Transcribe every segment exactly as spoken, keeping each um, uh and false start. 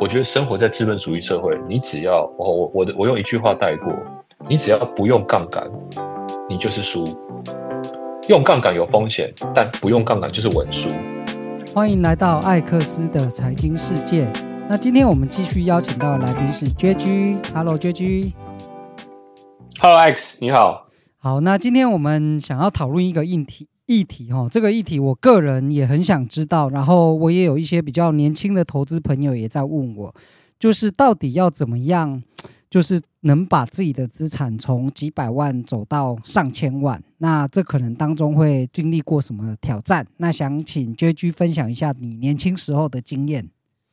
我觉得生活在资本主义社会，你只要哦，我我的我用一句话带过，你只要不用杠杆，你就是输。用杠杆有风险，但不用杠杆就是稳输。 欢迎来到艾克斯的财经世界。那今天我们继续邀请到的来宾是 J G。Hello J G。Hello X， 你好。 好，那今天我们想要讨论一个议题。议题哦，这个议题我个人也很想知道，然后我也有一些比较年轻的投资朋友也在问我，就是到底要怎么样，就是能把自己的资产从几百万走到上千万，那这可能当中会经历过什么挑战？那想请 J G 分享一下你年轻时候的经验。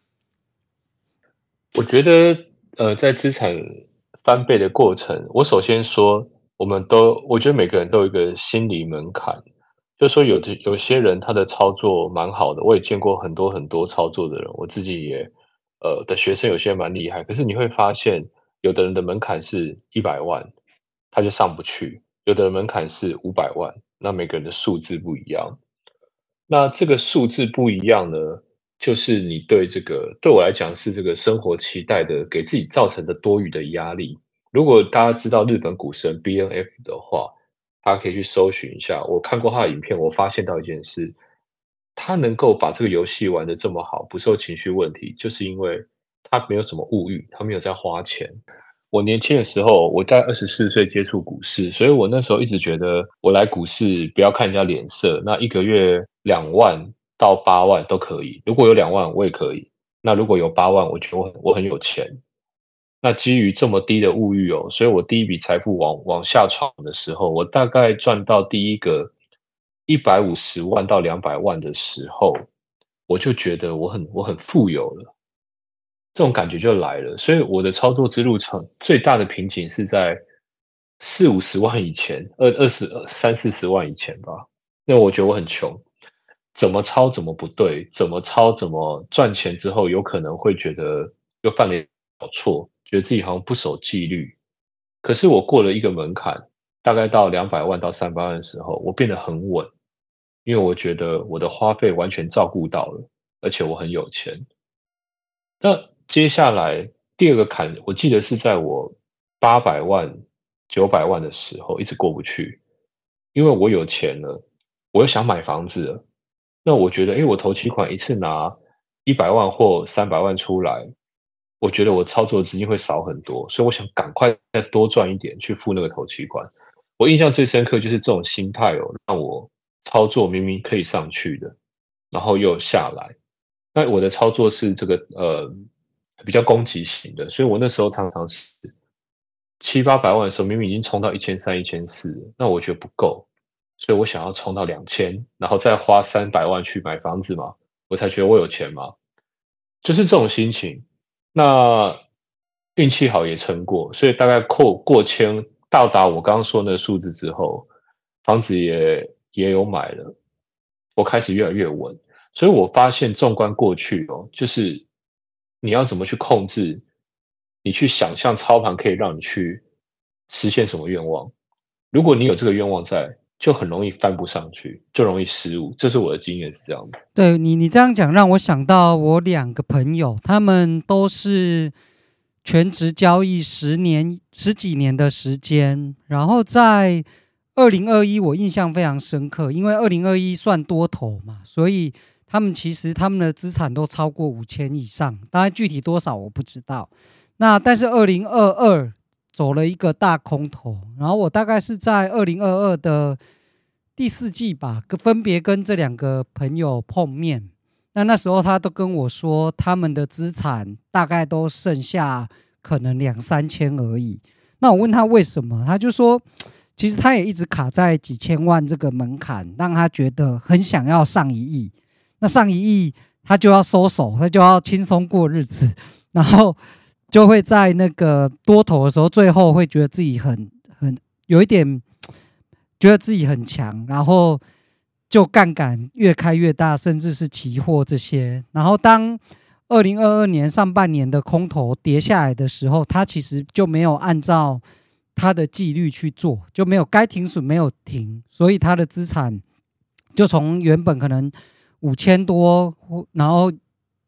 我觉得呃，在资产翻倍的过程，我首先说，我们都我觉得每个人都有一个心理门槛。就说有的有些人他的操作蛮好的，我也见过很多很多操作的人，我自己也呃的学生有些蛮厉害，可是你会发现有的人的门槛是一百万，他就上不去，有的人门槛是五百万，那每个人的数字不一样。那这个数字不一样呢，就是你对这个对我来讲是这个生活期待的给自己造成的多余的压力。如果大家知道日本股神 B N F 的话，大家可以去搜寻一下，我看过他的影片，我发现到一件事，他能够把这个游戏玩得这么好，不受情绪问题，就是因为他没有什么物欲，他没有在花钱。我年轻的时候，我大概二十四岁接触股市，所以我那时候一直觉得，我来股市不要看人家脸色，那一个月两万到八万都可以，如果有两万我也可以，那如果有八万，我觉得我很我很有钱。那基于这么低的物欲哦，所以我第一笔财富往往下闯的时候，我大概赚到第一个一百五十万到两百万的时候，我就觉得我很我很富有了，这种感觉就来了。所以我的操作之路成最大的瓶颈是在四五十万以前，二二十三四十万以前吧。因为我觉得我很穷，怎么操怎么不对，怎么操怎么赚钱之后，有可能会觉得又犯了小错。觉得自己好像不守纪律，可是我过了一个门槛，大概到两百万到三百万的时候，我变得很稳，因为我觉得我的花费完全照顾到了，而且我很有钱。那接下来第二个坎，我记得是在我八百万、九百万的时候，一直过不去，因为我有钱了，我又想买房子了。那我觉得，因为我头期款一次拿一百万或三百万出来，我觉得我操作的资金会少很多，所以我想赶快再多赚一点去付那个头期款。我印象最深刻就是这种心态哦，让我操作明明可以上去的，然后又下来。那我的操作是这个呃比较攻击型的，所以我那时候常常是七八百万的时候，明明已经冲到一千三、一千四，那我觉得不够，所以我想要冲到两千，然后再花三百万去买房子嘛，我才觉得我有钱嘛，就是这种心情。那运气好也撑过，所以大概过过千到达我刚刚说那个数字之后，房子也也有买了，我开始越来越稳。所以我发现纵观过去哦，就是你要怎么去控制，你去想象操盘可以让你去实现什么愿望。如果你有这个愿望在，就很容易翻不上去，就容易失误。这是我的经验是这样的。 对你，你这样讲让我想到我两个朋友，他们都是全职交易十年、十几年的时间，然后在二零二一，我印象非常深刻，因为二零二一算多头嘛，所以他们其实他们的资产都超过五千以上，当然具体多少我不知道。那但是二零二二走了一个大空头，然后我大概是在二零二二的第四季吧，分别跟这两个朋友碰面。那那时候他都跟我说，他们的资产大概都剩下可能两三千而已。那我问他为什么，他就说，其实他也一直卡在几千万这个门槛，让他觉得很想要上一亿。那上一亿，他就要收手，他就要轻松过日子，然后就会在那个多头的时候，最后会觉得自己很很有一点觉得自己很强，然后就杠杆越开越大，甚至是期货这些。然后当二零二二年上半年的空头跌下来的时候，他其实就没有按照他的纪律去做，就没有该停损没有停，所以他的资产就从原本可能五千多，然后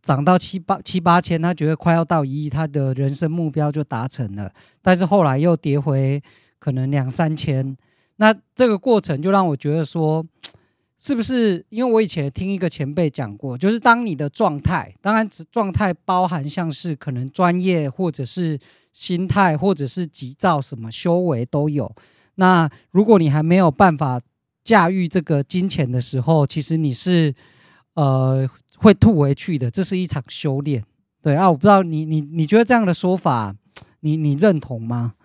涨到七八七八千，他觉得快要到一亿，他的人生目标就达成了。但是后来又跌回可能两三千，那这个过程就让我觉得说，是不是因为我以前听一个前辈讲过，就是当你的状态，当然状态包含像是可能专业或者是心态或者是急躁什么修为都有。那如果你还没有办法驾驭这个金钱的时候，其实你是呃会吐回去的，这是一场修炼。对啊，我不知道你你你觉得这样的说法，你你认同吗？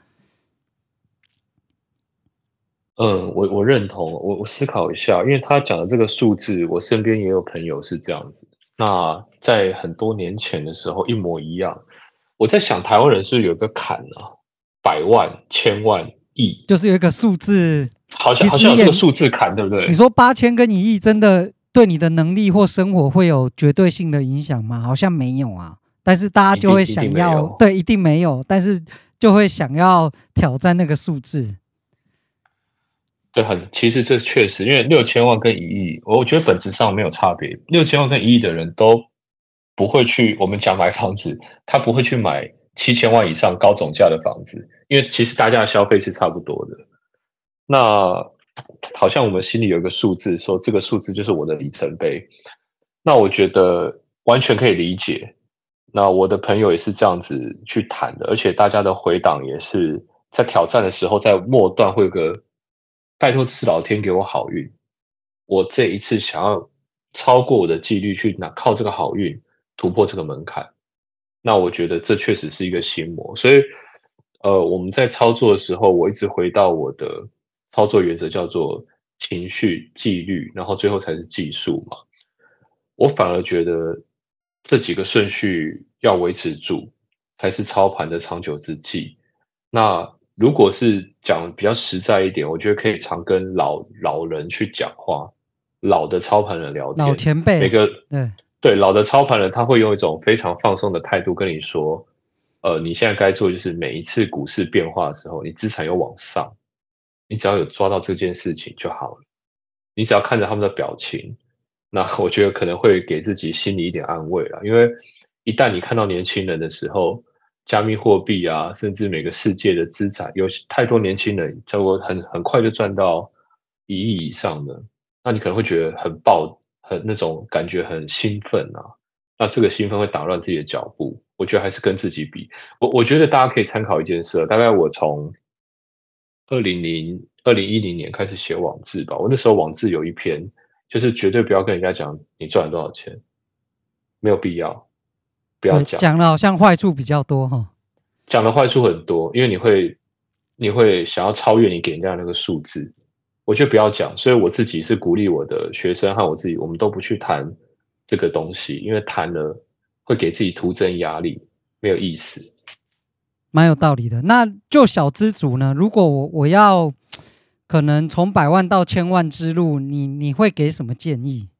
嗯，我我认同，我我思考一下，因为他讲的这个数字，我身边也有朋友是这样子。那在很多年前的时候一模一样。我在想，台湾人是不是有一个坎啊？百万、千万、亿， 就是有一个数字， 好像好像有这个数字坎，对不对？ 你说八千跟一亿真的对你的能力或生活会有绝对性的影响吗？好像没有啊，但是大家就会想要，对，一定没有，但是就会想要挑战那个数字。 对，很，其实这确实，因为六千万跟一亿，我觉得本质上没有差别。六千万跟一亿的人都不会去，我们讲买房子，他不会去买七千万以上高总价的房子，因为其实大家的消费是差不多的。那好像我们心里有一个数字，说这个数字就是我的里程碑。那我觉得完全可以理解。那我的朋友也是这样子去谈的，而且大家的回档也是在挑战的时候，在末段会有个拜托，这是老天给我好运，我这一次想要超过我的纪律去拿靠这个好运突破这个门槛。那我觉得这确实是一个心魔，所以呃，我们在操作的时候，我一直回到我的操作原则，叫做情绪、纪律，然后最后才是技术嘛。我反而觉得这几个顺序要维持住，才是操盘的长久之计。那如果是讲比较实在一点，我觉得可以常跟老老人去讲话，老的操盘人聊天， 老前辈， 每个对对老的操盘人，他会用一种非常放松的态度跟你说，呃，你现在该做就是每一次股市变化的时候，你资产有往上，你只要有抓到这件事情就好了。你只要看着他们的表情，那我觉得可能会给自己心里一点安慰了。因为一旦你看到年轻人的时候，加密货币啊，甚至每个世界的资产，有太多年轻人叫我很很快就赚到一亿以上的，那你可能会觉得很爆，很那种感觉很兴奋啊。那这个兴奋会打乱自己的脚步，我觉得还是跟自己比。我我觉得大家可以参考一件事，大概我从二零零二零一零年开始写网志吧，我那时候网志有一篇，就是绝对不要跟人家讲你赚了多少钱，没有必要，不要对， 讲。 讲的好像坏处比较多哈。 讲的坏处很多，因为你会你会想要超越你给人家的那个数字，我觉得不要讲。所以我自己是鼓励我的学生和我自己，我们都不去谈这个东西，因为谈了会给自己徒增压力，没有意思。 蛮有道理的。那就小资族呢？如果我我要可能从百万到千万之路，你你会给什么建议？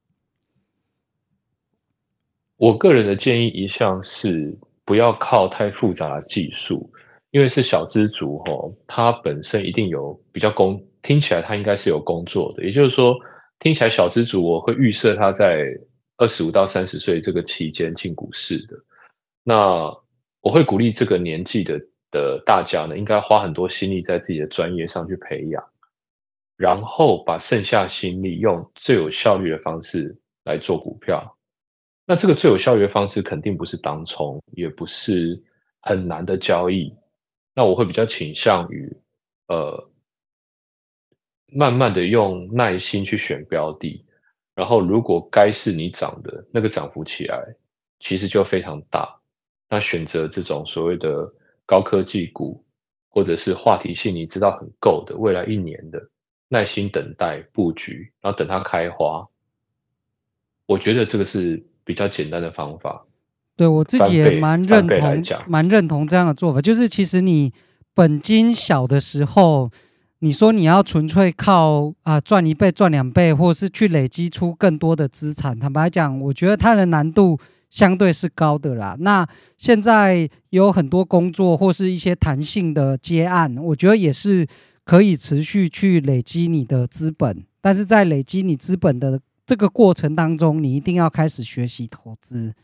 我个人的建议一向是不要靠太复杂的技术，因为是小资族吼，他本身一定有比较工，听起来他应该是有工作的，也就是说，听起来小资族我会预设他在二十五到三十岁这个期间进股市的。那我会鼓励这个年纪的的大家呢，应该花很多心力在自己的专业上去培养，然后把剩下心力用最有效率的方式来做股票。那这个最有效率的方式肯定不是当冲，也不是很难的交易。那我会比较倾向于，呃，慢慢的用耐心去选标的，然后如果该是你涨的，那个涨幅起来，其实就非常大。那选择这种所谓的高科技股，或者是话题性你知道很够的，未来一年的，耐心等待布局，然后等它开花。我觉得这个是比较简单的方法。 对，我自己也蛮认同，蛮认同这样的做法。就是其实你本金小的时候，你说你要纯粹靠啊赚一倍、赚两倍，或是去累积出更多的资产，坦白讲，我觉得它的难度相对是高的啦。那现在有很多工作或是一些弹性的接案，我觉得也是可以持续去累积你的资本，但是在累积你资本的这个过程当中，你一定要开始学习投资。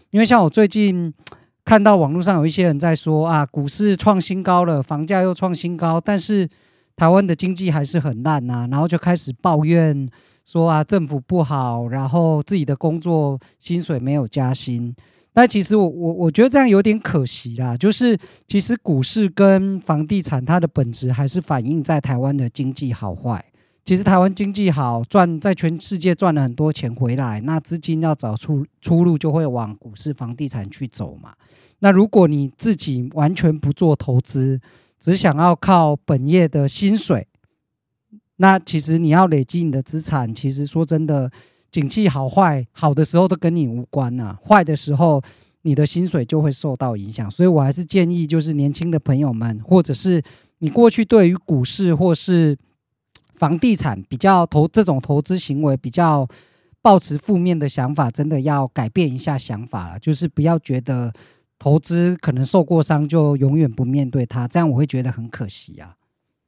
因为像我最近看到网络上有一些人在说啊，股市创新高了，房价又创新高，但是台湾的经济还是很烂啊，然后就开始抱怨说啊，政府不好，然后自己的工作薪水没有加薪。但其实我我我觉得这样有点可惜啦，就是其实股市跟房地产它的本质还是反映在台湾的经济好坏。其实台湾经济好，赚在全世界赚了很多钱回来，那资金要找出出路，就会往股市、房地产去走嘛。那如果你自己完全不做投资，只想要靠本业的薪水，那其实你要累积你的资产，其实说真的，景气好坏，好的时候都跟你无关啊，坏的时候你的薪水就会受到影响。所以我还是建议，就是年轻的朋友们，或者是你过去对于股市或是房地产比较投这种投资行为比较抱持负面的想法，真的要改变一下想法了，就是不要觉得投资可能受过伤就永远不面对它，这样我会觉得很可惜啊。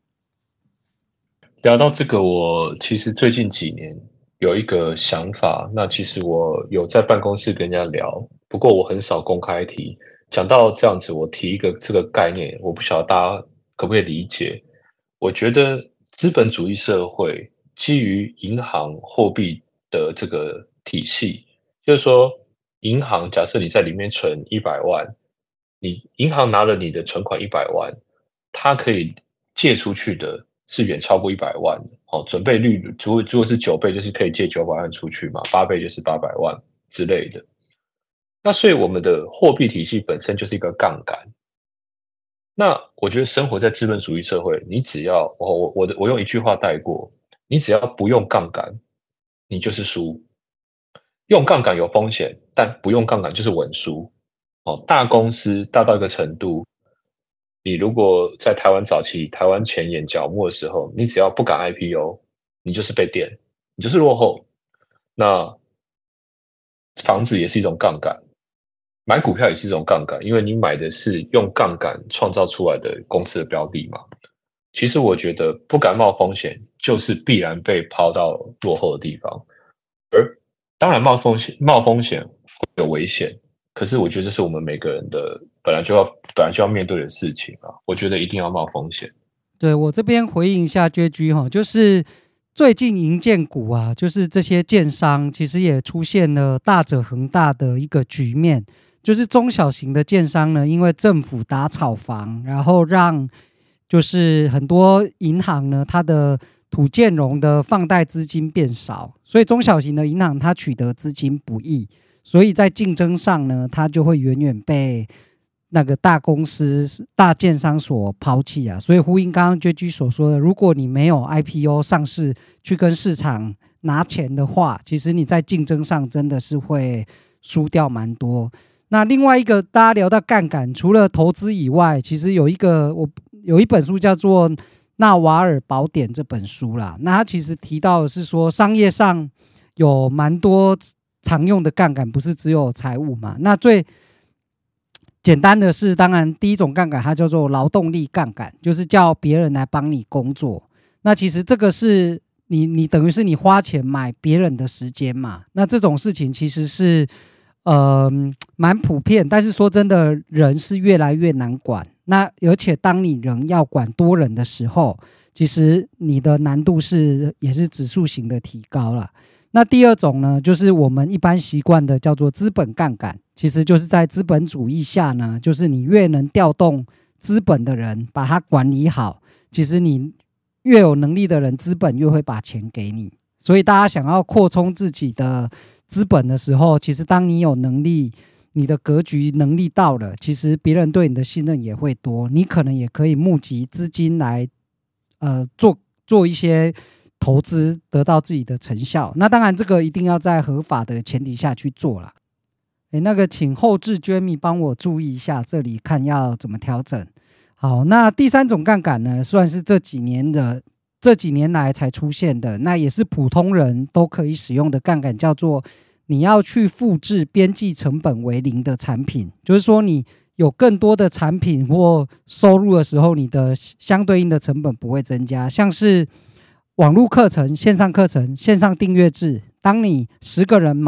聊到这个，我其实最近几年有一个想法，那其实我有在办公室跟人家聊，不过我很少公开提。讲到这样子，我提一个这个概念，我不晓得大家可不可以理解。我觉得资本主义社会基于银行货币的这个体系，就是说，银行假设你在里面存一百万，你银行拿了你的存款一百万，它可以借出去的是远超过一百万的。哦，准备率如果如果是九倍，就是可以借九百万出去嘛，八倍就是八百万之类的。那所以我们的货币体系本身就是一个杠杆。那我觉得生活在资本主义社会，你只要我我我的我用一句话带过，你只要不用杠杆，你就是输。用杠杆有风险，但不用杠杆就是稳输。哦，大公司大到一个程度，你如果在台湾早期台湾前沿角末的时候，你只要不敢 I P O， 你就是被电，你就是落后。那房子也是一种杠杆，买股票也是一种杠杆，因为你买的是用杠杆创造出来的公司的标的嘛。其实我觉得不敢冒风险，就是必然被抛到落后的地方。而当然冒风险冒风险有危险，可是我觉得这是我们每个人的本来就要本来就要面对的事情啊。我觉得一定要冒风险。 对，我这边回应一下 J G 哈，就是最近营建股啊，就是这些建商其实也出现了大者恒大的一个局面，就是中小型的建商呢，因为政府打炒房，然后让就是很多银行呢，它的土建融的放贷资金变少，所以中小型的银行它取得资金不易，所以在竞争上呢，它就会远远被那个大公司、大建商所抛弃啊。所以呼应刚刚 J G 所说的，如果你没有 I P O 上市去跟市场拿钱的话，其实你在竞争上真的是会输掉蛮多。那另外一个大家聊到杠杆，除了投资以外，其实有一个我有一本书叫做《纳瓦尔宝典》这本书啦。那它其实提到的是说，商业上有蛮多常用的杠杆，不是只有财务嘛。那最简单的是，当然第一种杠杆它叫做劳动力杠杆，就是叫别人来帮你工作。那其实这个是你你等于是你花钱买别人的时间嘛。那这种事情其实是呃蛮普遍，但是说真的，人是越来越难管。那而且当你人要管多人的时候，其实你的难度是也是指数型的提高了。那第二种呢，就是我们一般习惯的叫做资本杠杆，其实就是在资本主义下呢，就是你越能调动资本的人，把它管理好，其实你越有能力的人，资本越会把钱给你。所以大家想要扩充自己的资本的时候，其实当你有能力，你的格局能力到了，其实别人对你的信任也会多，你可能也可以募集资金来呃做做一些投资，得到自己的成效。那当然这个一定要在合法的前提下去做啦。诶，那个请后置 Jamie 帮我注意一下，这里看要怎么调整。好，那第三种杠杆呢，算是这几年的这几年来才出现的，那也是普通人都可以使用的杠杆，叫做你要去复制边际成本为零的产品。就是说你有更多的产品或收入的时候，你的相对应的成本不会增加。像是网络课程、线上课程、线上订阅制，当你十个人买，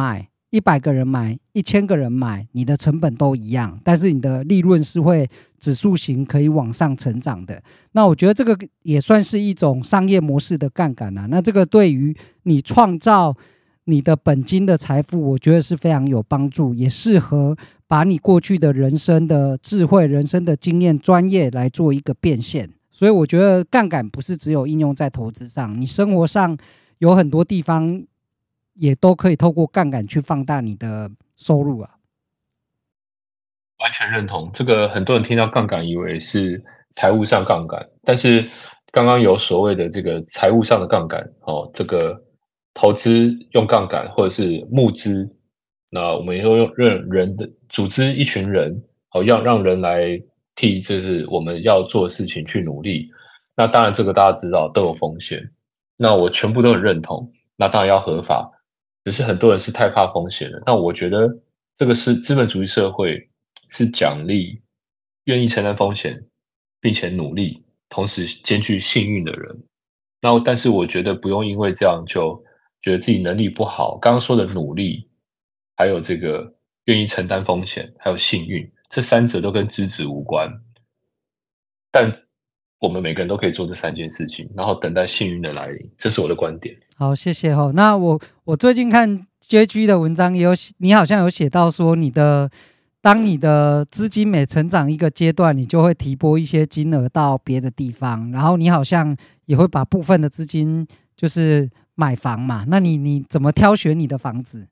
一百个人买，一千个人买，你的成本都一样，但是你的利润是会指数型可以往上成长的。那我觉得这个也算是一种商业模式的杠杆啊。那这个对于你创造你的本金的财富，我觉得是非常有帮助，也适合把你过去的人生的智慧、人生的经验、专业来做一个变现。所以我觉得杠杆不是只有应用在投资上，你生活上有很多地方也都可以透过杠杆去放大你的收入啊。 完全认同，这个很多人听到杠杆以为是财务上杠杆，但是刚刚有所谓的这个财务上的杠杆哦，这个投资用杠杆或者是募资，那我们又用人人的组织一群人，好、哦、要让人来替这是我们要做的事情去努力。那当然这个大家知道都有风险，那我全部都很认同，那当然要合法，只是很多人是太怕风险了。那我觉得这个是资本主义社会是奖励愿意承担风险并且努力，同时兼具幸运的人。那但是我觉得不用因为这样就觉得自己能力不好。刚刚说的努力，还有这个愿意承担风险，还有幸运，这三者都跟资质无关。但我们每个人都可以做这三件事情，然后等待幸运的来临，这是我的观点。 好，谢谢哈。那我我最近看 J G 的文章也有，你好像有写到说，你的当你的资金每成长一个阶段，你就会提拨一些金额到别的地方，然后你好像也会把部分的资金就是买房嘛。那你你怎么挑选你的房子？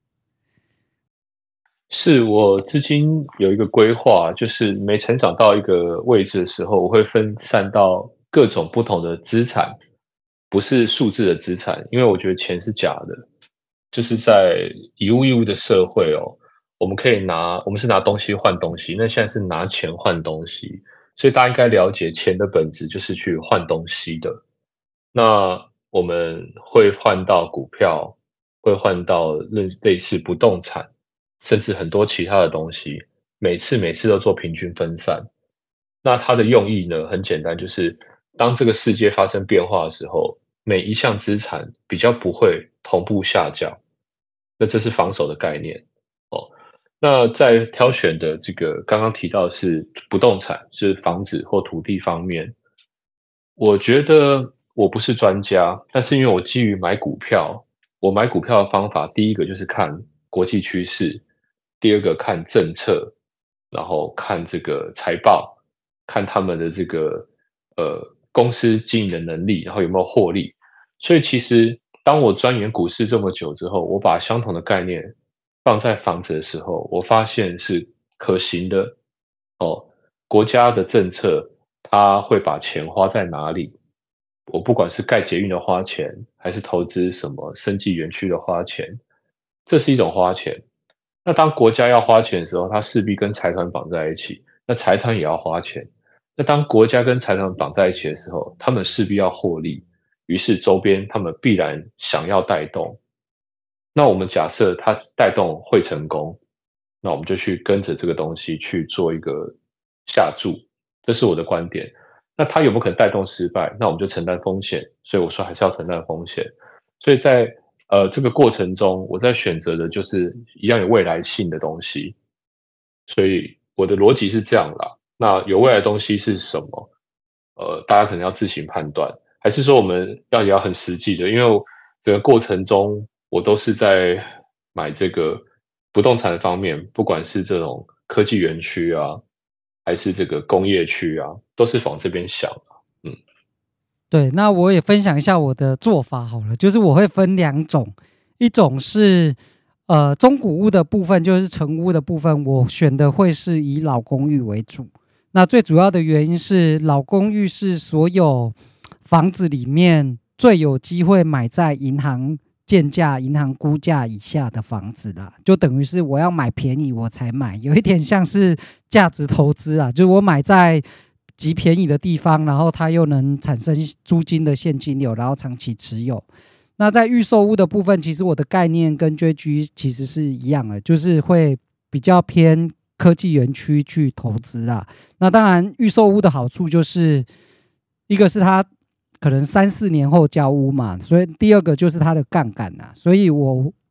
是我资金有一个规划，就是每成长到一个位置的时候，我会分散到各种不同的资产，不是数字的资产，因为我觉得钱是假的，就是在以物易物的社会哦，我们可以拿我们是拿东西换东西，那现在是拿钱换东西，所以大家应该了解钱的本质就是去换东西的。那我们会换到股票，会换到类类似不动产。甚至很多其他的东西，每次每次都做平均分散。那它的用意呢，很简单，就是当这个世界发生变化的时候，每一项资产比较不会同步下降。那这是防守的概念哦。那在挑选的这个刚刚提到的是不动产，是房子或土地方面，我觉得我不是专家，但是因为我基于买股票，我买股票的方法，第一个就是看国际趋势。第二个看政策，然后看这个财报，看他们的这个呃公司经营的能力，然后有没有获利。所以其实当我钻研股市这么久之后，我把相同的概念放在房子的时候，我发现是可行的哦。国家的政策，它会把钱花在哪里？我不管是盖捷运的花钱，还是投资什么生技园区的花钱，这是一种花钱。那当国家要花钱的时候，它势必跟财团绑在一起，那财团也要花钱。那当国家跟财团绑在一起的时候，他们势必要获利，于是周边他们必然想要带动。那我们假设它带动会成功，那我们就去跟着这个东西去做一个下注，这是我的观点。那它有没有可能带动失败？那我们就承担风险。所以我说还是要承担风险。所以在呃，这个过程中，我在选择的就是一样有未来性的东西，所以我的逻辑是这样啦。那有未来的东西是什么？呃，大家可能要自行判断，还是说我们要也要很实际的？因为整个过程中，我都是在买这个不动产方面，不管是这种科技园区啊，还是这个工业区啊，都是往这边想。嗯。 对，那我也分享一下我的做法好了，就是我会分两种，一种是呃中古屋的部分，就是成屋的部分，我选的会是以老公寓为主。那最主要的原因是老公寓是所有房子里面最有机会买在银行建价、银行估价以下的房子啦，就等于是我要买便宜我才买，有一点像是价值投资啊，就是我买在极便宜的地方，然后它又能产生租金的现金流，然后长期持有。那在预售屋的部分，其实我的概念跟 J G 其实是一样的，就是会比较偏科技园区去投资啊。那当然，预售屋的好处就是一个是它可能三四年后交屋嘛，所以第二个就是它的杠杆啊。所以我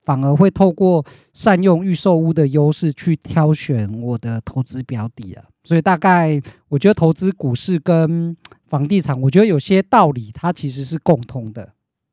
反而会透过善用预售屋的优势去挑选我的投资标的啊。所以大概我觉得投资股市跟房地产，我觉得有些道理它其实是共通的。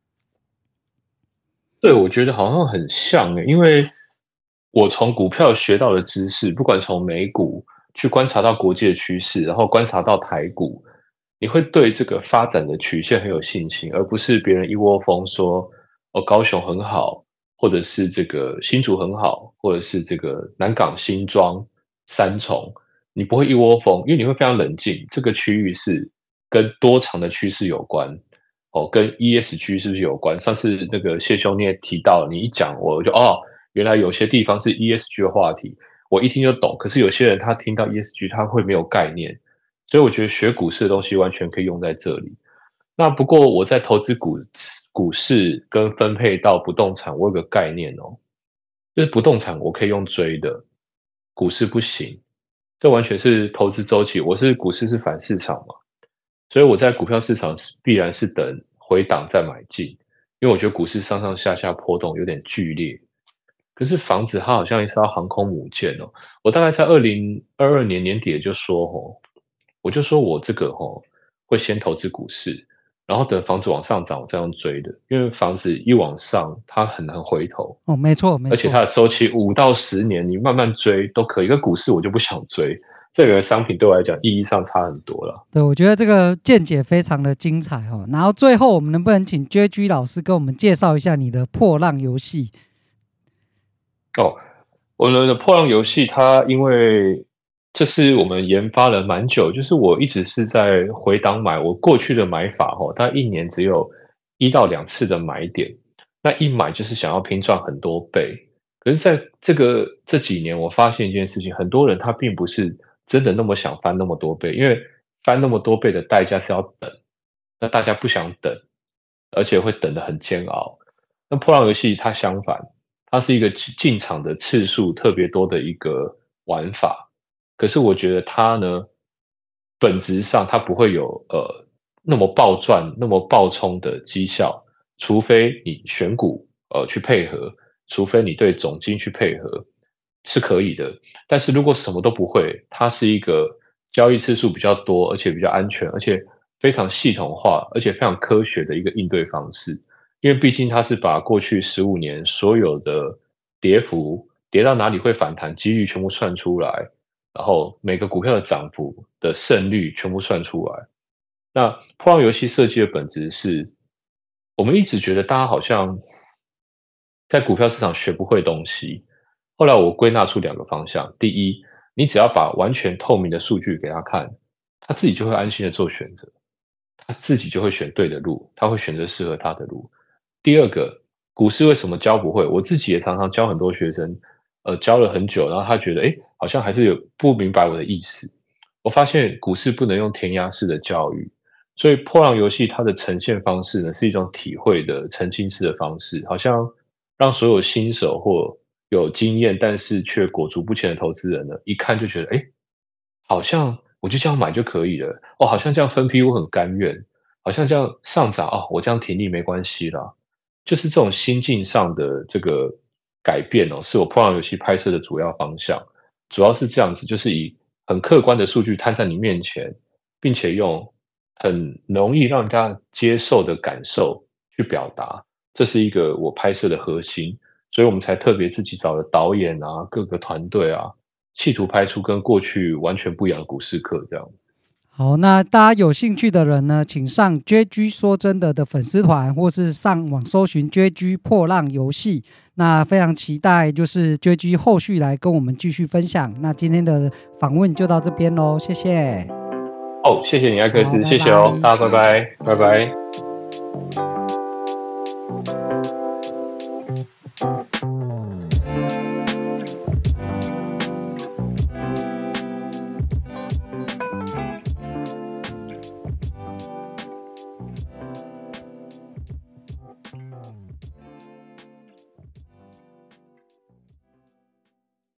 对，我觉得好像很像诶，因为我从股票学到的知识，不管从美股去观察到国际的趋势，然后观察到台股，你会对这个发展的曲线很有信心，而不是别人一窝蜂说哦高雄很好，或者是这个新竹很好，或者是这个南港新庄三重，你不会一窝蜂，因为你会非常冷静，这个区域是跟多长的趋势有关。哦，跟 E S G 是不是有关？上次那个谢兄你也提到，你一讲我就哦，原来有些地方是 E S G 的话题，我一听就懂。可是有些人他听到 E S G 他会没有概念，所以我觉得学股市的东西完全可以用在这里。那不过我在投资股股市跟分配到不动产，我有个概念哦，就是不动产我可以用追的，股市不行，这完全是投资周期。我是股市是反市场嘛。所以我在股票市场必然是等回档再买进，因为我觉得股市上上下下波动有点剧烈。可是房子它好像一艘航空母舰哦，我大概在二零二二年年底就说哦，我就说我这个哦会先投资股市，然后等房子往上涨我再用追的，因为房子一往上它很难回头哦，没错没错， 而且它的周期五到十年，你慢慢追都可以。跟股市我就不想追。这个商品对我来讲意义上差很多了。 对，我觉得这个见解非常的精彩哦。然后最后，我们能不能请 J G 老师跟我们介绍一下你的破浪游戏？ 哦，我们的破浪游戏，它因为这是我们研发了蛮久，就是我一直是在回档买。我过去的买法哦，它一年只有一到两次的买点，那一买就是想要拼赚很多倍。可是在这个这几年，我发现一件事情，很多人他并不是真的那么想翻那么多倍，因为翻那么多倍的代价是要等，那大家不想等，而且会等得很煎熬。那破浪游戏它相反，它是一个进场的次数特别多的一个玩法，可是我觉得它呢，本质上它不会有呃那么暴赚、那么暴冲的绩效，除非你选股呃去配合，除非你对总金去配合，是可以的。但是如果什么都不会，它是一个交易次数比较多，而且比较安全，而且非常系统化，而且非常科学的一个应对方式。因为毕竟它是把过去十五年所有的跌幅，跌到哪里会反弹，几率全部算出来，然后每个股票的涨幅的胜率全部算出来。那破浪游戏设计的本质是，我们一直觉得大家好像在股票市场学不会东西。后来我归纳出两个方向：第一，你只要把完全透明的数据给他看，他自己就会安心的做选择，他自己就会选对的路，他会选择适合他的路。第二个，股市为什么教不会？我自己也常常教很多学生，呃，教了很久，然后他觉得，哎，好像还是有不明白我的意思。我发现股市不能用填鸭式的教育，所以破浪游戏它的呈现方式呢，是一种体会的沉浸式的方式，好像让所有新手或有经验但是却裹足不前的投资人呢，一看就觉得，哎，好像我就这样买就可以了，哦，好像这样分批我很甘愿，好像这样上涨哦，我这样停利没关系啦。就是这种心境上的这个改变哦，是我破浪游戏拍摄的主要方向。主要是这样子，就是以很客观的数据摊在你面前，并且用很容易让人家接受的感受去表达，这是一个我拍摄的核心。所以我们才特别自己找了导演啊，各个团队啊，企图拍出跟过去完全不一样的股市课这样子。 好，那大家有兴趣的人呢，请上 J G 说真的的粉丝团，或是上网搜寻 J G 破浪游戏。那非常期待，就是 J G 后续来跟我们继续分享。那今天的访问就到这边喽，谢谢。 哦，谢谢你，艾克斯，谢谢哦，大家拜拜，拜拜。